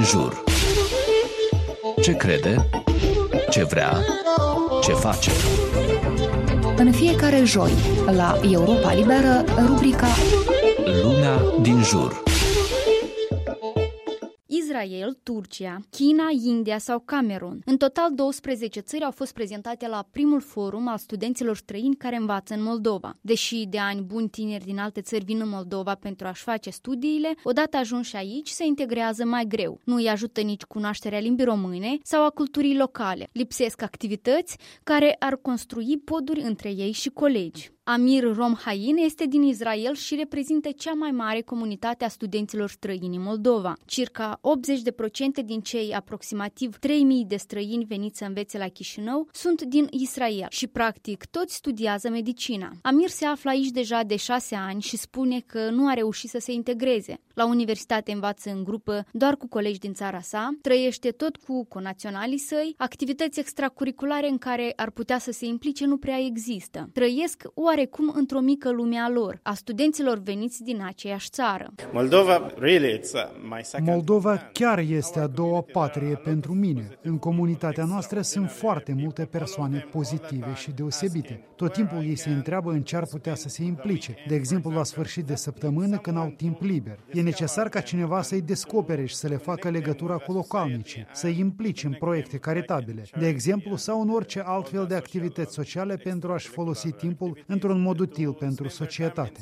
jur. Ce crede, ce vrea, ce face. În fiecare joi, la Europa Liberă, rubrica Lumea din jur. Israel, Turcia, China, India sau Camerun. În total 12 țări au fost prezentate la primul forum al studenților străini care învață în Moldova. Deși de ani buni tineri din alte țări vin în Moldova pentru a-și face studiile, odată ajunși aici se integrează mai greu. Nu îi ajută nici cunoașterea limbii române sau a culturii locale. Lipsesc activități care ar construi poduri între ei și colegi. Amir Romhain este din Israel și reprezintă cea mai mare comunitate a studenților străini în Moldova. Circa 80% din cei aproximativ 3.000 de străini veniți să învețe la Chișinău sunt din Israel și practic toți studiază medicina. Amir se află aici deja de 6 ani și spune că nu a reușit să se integreze. La universitate învață în grupă doar cu colegi din țara sa, trăiește tot cu conaționalii săi, activități extracurriculare în care ar putea să se implice nu prea există. Trăiesc oarecum într-o mică lume a lor, a studenților veniți din aceeași țară. Moldova chiar este a doua patrie pentru mine. În comunitatea noastră sunt foarte multe persoane pozitive și deosebite. Tot timpul ei se întreabă în ce ar putea să se implice. De exemplu, la sfârșit de săptămână, când au timp liber. E necesar ca cineva să-i descopere și să le facă legătura cu localnicii, să-i implice în proiecte caritabile, de exemplu, sau în orice altfel de activități sociale pentru a-și folosi timpul într-un mod util pentru societate.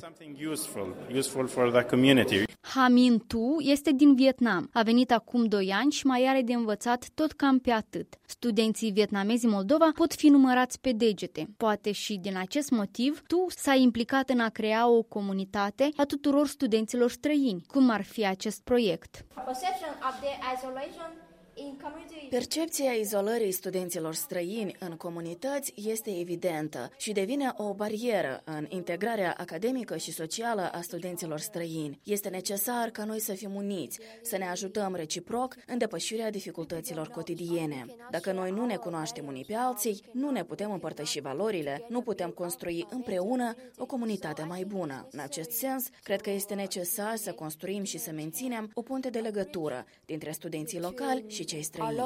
Hamin Tu este din Vietnam. A venit acum 2 ani și mai are de învățat tot cam pe atât. Studenții vietnamezi în Moldova pot fi numărați pe degete. Poate și din acest motiv, Tu s-a implicat în a crea o comunitate a tuturor studenților străini. Cum ar fi acest proiect? Percepția izolării studenților străini în comunități este evidentă și devine o barieră în integrarea academică și socială a studenților străini. Este necesar ca noi să fim uniți, să ne ajutăm reciproc în depășirea dificultăților cotidiene. Dacă noi nu ne cunoaștem unii pe alții, nu ne putem împărtăși valorile, nu putem construi împreună o comunitate mai bună. În acest sens, cred că este necesar să construim și să menținem o punte de legătură dintre studenții locali și cei străini.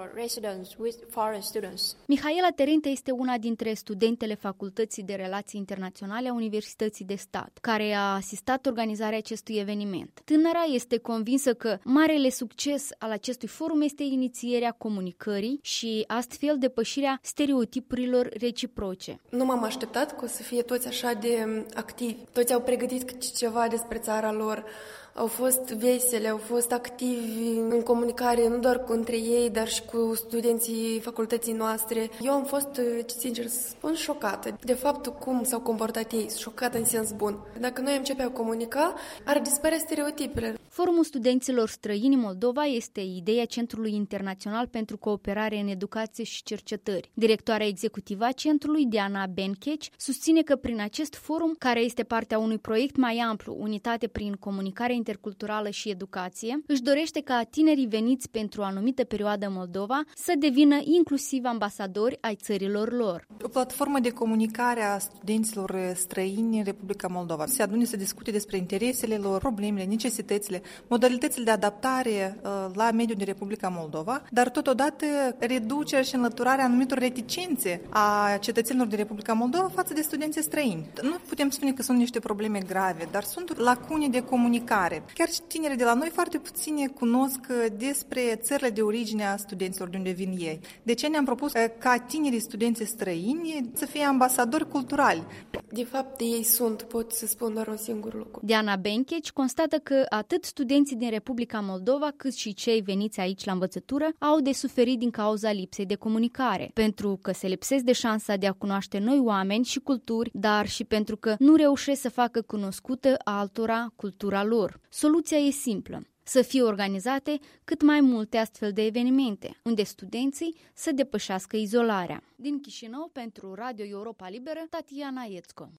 Mihaela Terente este una dintre studentele Facultății de Relații Internaționale a Universității de Stat, care a asistat organizarea acestui eveniment. Tânăra este convinsă că marele succes al acestui forum este inițierea comunicării și astfel depășirea stereotipurilor reciproce. Nu m-am așteptat că o să fie toți așa de activi. Toți au pregătit ceva despre țara lor. Au fost vesele, au fost activi în comunicare, nu doar între ei, dar și cu studenții facultății noastre. Eu am fost, sincer să spun, șocată de faptul cum s-au comportat ei, șocată în sens bun. Dacă noi am începea a comunica, ar dispărea stereotipele. Forumul studenților străini în Moldova este ideea Centrului Internațional pentru Cooperare în Educație și Cercetări. Directoarea executivă a centrului, Diana Benkeci, susține că prin acest forum, care este partea unui proiect mai amplu, Unitate prin Comunicare Interculturală și Educație, își dorește ca tinerii veniți pentru o anumită perioadă în Moldova să devină inclusiv ambasadori ai țărilor lor. O platformă de comunicare a studenților străini în Republica Moldova. Se adună să discute despre interesele lor, problemele, necesitățile, modalitățile de adaptare la mediul din Republica Moldova, dar totodată reducerea și înlăturarea anumitor reticențe a cetățenilor din Republica Moldova față de studenții străini. Nu putem spune că sunt niște probleme grave, dar sunt lacune de comunicare. Chiar și tinerii de la noi foarte puține cunosc despre țările de origine a studenților de unde vin ei. De ce ne-am propus ca tinerii studenți străini să fie ambasadori culturali? De fapt, ei pot să spun doar un singur lucru. Diana Benkeci constată că atât studenții din Republica Moldova, cât și cei veniți aici la învățătură au de suferit din cauza lipsei de comunicare, pentru că se lipsesc de șansa de a cunoaște noi oameni și culturi, dar și pentru că nu reușesc să facă cunoscută altora cultura lor. Soluția e simplă. Să fie organizate cât mai multe astfel de evenimente, unde studenții să depășească izolarea. Din Chișinău, pentru Radio Europa Liberă, Tatiana Iețco.